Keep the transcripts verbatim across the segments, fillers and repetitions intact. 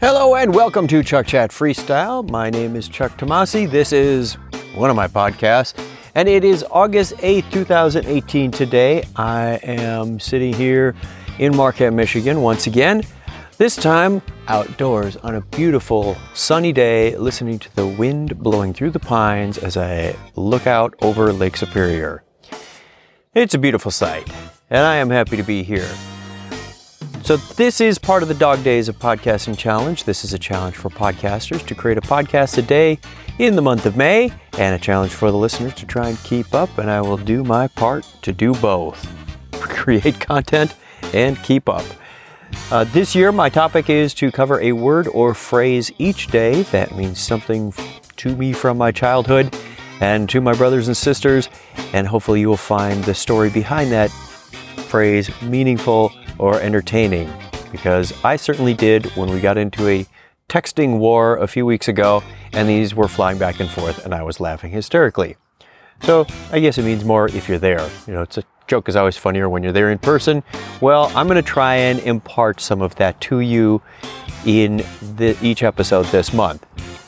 Hello and welcome to Chuck Chat Freestyle. My name is Chuck Tomasi. This is one of my podcasts, and it is August eighth, twenty eighteen today. I am sitting here in Marquette, Michigan once again, this time outdoors on a beautiful sunny day, listening to the wind blowing through the pines as I look out over Lake Superior. It's a beautiful sight, and I am happy to be here. So this is part of the Dog Days of Podcasting Challenge. This is a challenge for podcasters to create a podcast a day in the month of May, and a challenge for the listeners to try and keep up, and I will do my part to do both. Create content and keep up. Uh, this year, my topic is to cover a word or phrase each day that means something to me from my childhood and to my brothers and sisters, and hopefully you will find the story behind that phrase meaningful or entertaining, because I certainly did when we got into a texting war a few weeks ago, and these were flying back and forth, and I was laughing hysterically. So I guess it means more if you're there. You know, it's a joke is always funnier when you're there in person. Well, I'm going to try and impart some of that to you in the, each episode this month.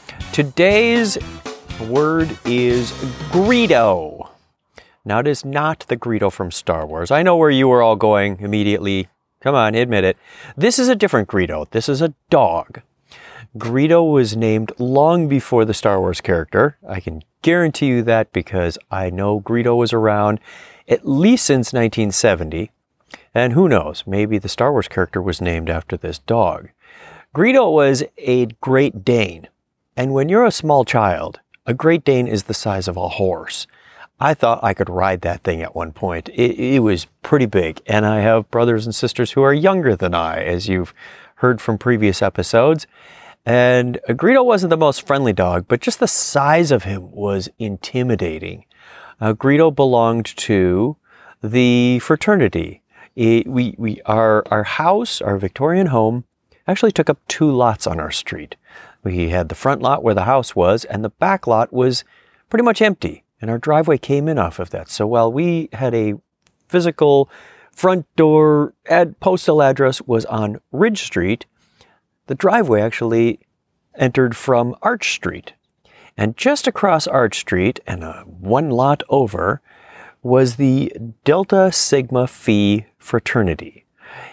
Today's word is Greedo. Now, it is not the Greedo from Star Wars. I know where you were all going immediately. Come on, admit it. This is a different Greedo. This is a dog. Greedo was named long before the Star Wars character. I can guarantee you that because I know Greedo was around at least since nineteen seventy. And who knows, maybe the Star Wars character was named after this dog. Greedo was a Great Dane. And when you're a small child, a Great Dane is the size of a horse. I thought I could ride that thing at one point. It, it was pretty big, and I have brothers and sisters who are younger than I, as you've heard from previous episodes. And Greedo wasn't the most friendly dog, but just the size of him was intimidating. Uh, Greedo belonged to the fraternity. It, we, we, our, our house, our Victorian home, actually took up two lots on our street. We had the front lot where the house was, and the back lot was pretty much empty. And our driveway came in off of that. So while we had a physical front door ad postal address was on Ridge Street, the driveway actually entered from Arch Street. And just across Arch Street and uh, one lot over was the Delta Sigma Phi fraternity.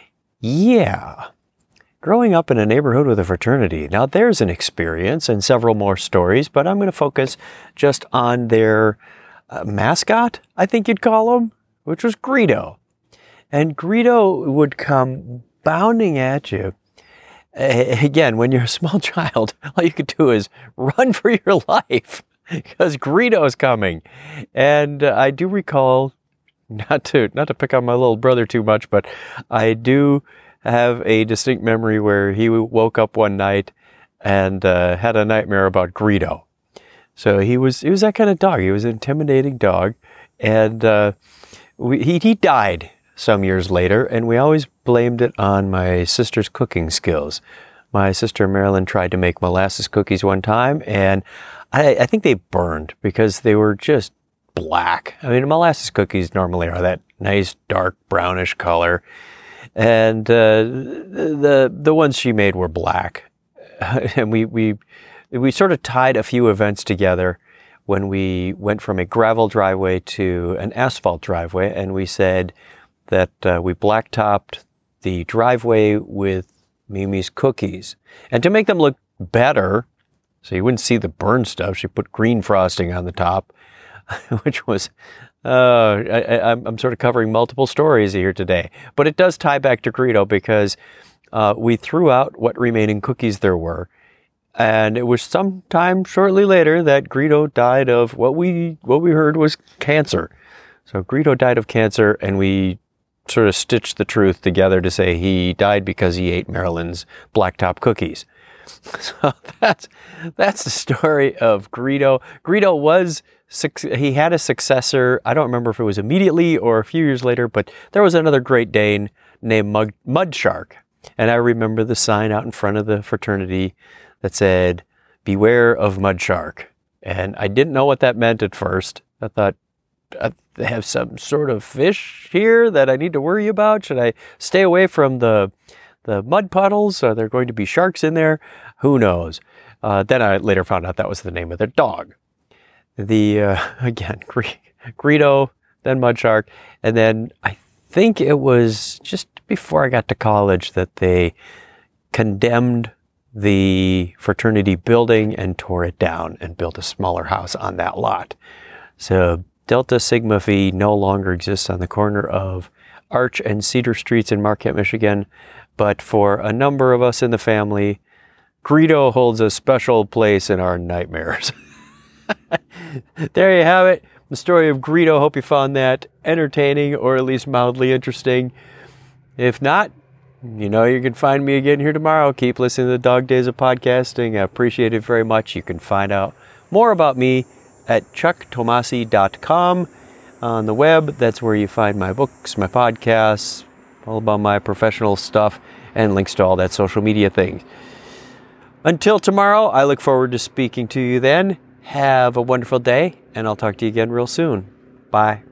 Yeah. Growing up in a neighborhood with a fraternity, now there's an experience and several more stories, but I'm going to focus just on their uh, mascot, I think you'd call him, which was Greedo. And Greedo would come bounding at you. Uh, again, when you're a small child, all you could do is run for your life because Greedo's coming. And uh, I do recall, not to not to pick on my little brother too much, but I do have a distinct memory where he woke up one night and uh, had a nightmare about Greedo. So he was he was that kind of dog. He was an intimidating dog, and uh, we, he he died some years later, and we always blamed it on my sister's cooking skills. My sister Marilyn tried to make molasses cookies one time, and I, I think they burned because they were just black. I mean, molasses cookies normally are that nice dark brownish color. And uh, the the ones she made were black, and we we we sort of tied a few events together when we went from a gravel driveway to an asphalt driveway, and we said that uh, we blacktopped the driveway with Mimi's cookies, and to make them look better, so you wouldn't see the burn stuff, she put green frosting on the top, which was. Uh, I, I'm sort of covering multiple stories here today, but it does tie back to Greedo because uh, we threw out what remaining cookies there were, and it was sometime shortly later that Greedo died of what we what we heard was cancer. So Greedo died of cancer, and we sort of stitched the truth together to say he died because he ate Marilyn's blacktop cookies. So that's that's the story of Greedo. Greedo was. He had a successor. I don't remember if it was immediately or a few years later, but there was another Great Dane named Mud, Mudshark. And I remember the sign out in front of the fraternity that said, "Beware of Mudshark." And I didn't know what that meant at first. I thought, they have some sort of fish here that I need to worry about? Should I stay away from the the mud puddles? Are there going to be sharks in there? Who knows? Uh, then I later found out that was the name of their dog. The, uh, again, Greedo, then Mud Shark. And then I think it was just before I got to college that they condemned the fraternity building and tore it down and built a smaller house on that lot. So Delta Sigma Phi no longer exists on the corner of Arch and Cedar Streets in Marquette, Michigan. But for a number of us in the family, Greedo holds a special place in our nightmares. There you have it. The story of Greedo. Hope you found that entertaining or at least mildly interesting. If not, you know you can find me again here tomorrow. Keep listening to the Dog Days of Podcasting. I appreciate it very much. You can find out more about me at chuck tomasi dot com on the web. That's where you find my books, my podcasts, all about my professional stuff, and links to all that social media things. Until tomorrow, I look forward to speaking to you then. Have a wonderful day, and I'll talk to you again real soon. Bye.